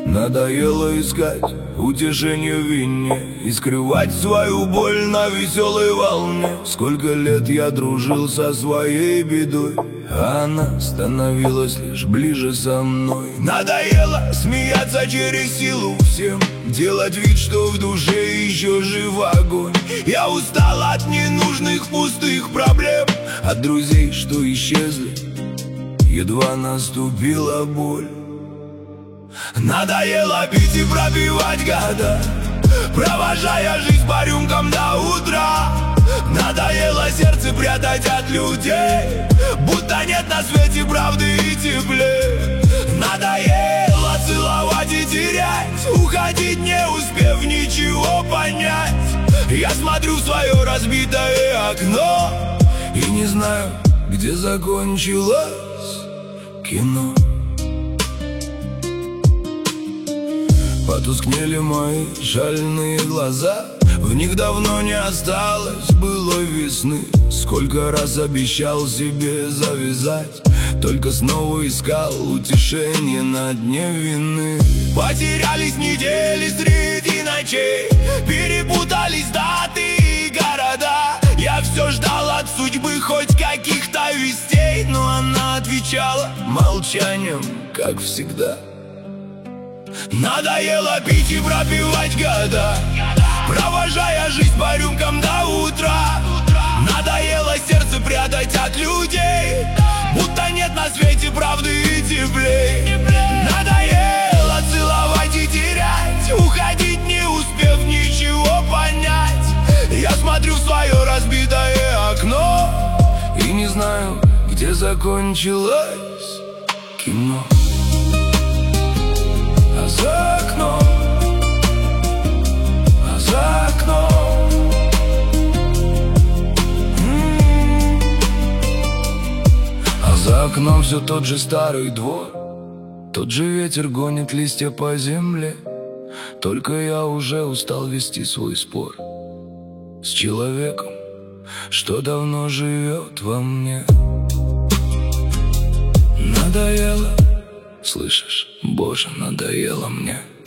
Надоело искать утешение в вине и скрывать свою боль на веселой волне. Сколько лет я дружил со своей бедой, а она становилась лишь ближе со мной. Надоело смеяться через силу всем, делать вид, что в душе еще жив огонь. Я устал от ненужных пустых проблем, от друзей, что исчезли, едва наступила боль. Надоело пить и пробивать года, провожая жизнь по рюмкам до утра. Надоело сердце прятать от людей, будто нет на свете правды и тепле. Надоело целовать и терять, уходить не успев ничего понять. Я смотрю в свое разбитое окно и не знаю, где закончилось кино. Потускнели мои шальные глаза, в них давно не осталось былой весны. Сколько раз обещал себе завязать, только снова искал утешение на дне вины. Потерялись недели среди ночей, перепутались даты и города. Я все ждал от судьбы хоть каких-то вестей, но она отвечала молчанием, как всегда. Надоело пить и пропивать года, провожая жизнь по рюмкам до утра. Надоело сердце прятать от людей, будто нет на свете правды и теплей. Надоело целовать и терять, уходить не успев ничего понять. Я смотрю в свое разбитое окно и не знаю, где закончилось кино. А за окном, а за окном, а за окном все тот же старый двор, тот же ветер гонит листья по земле. Только я уже устал вести свой спор с человеком, что давно живет во мне. Надоело, слышишь, Боже, надоело мне.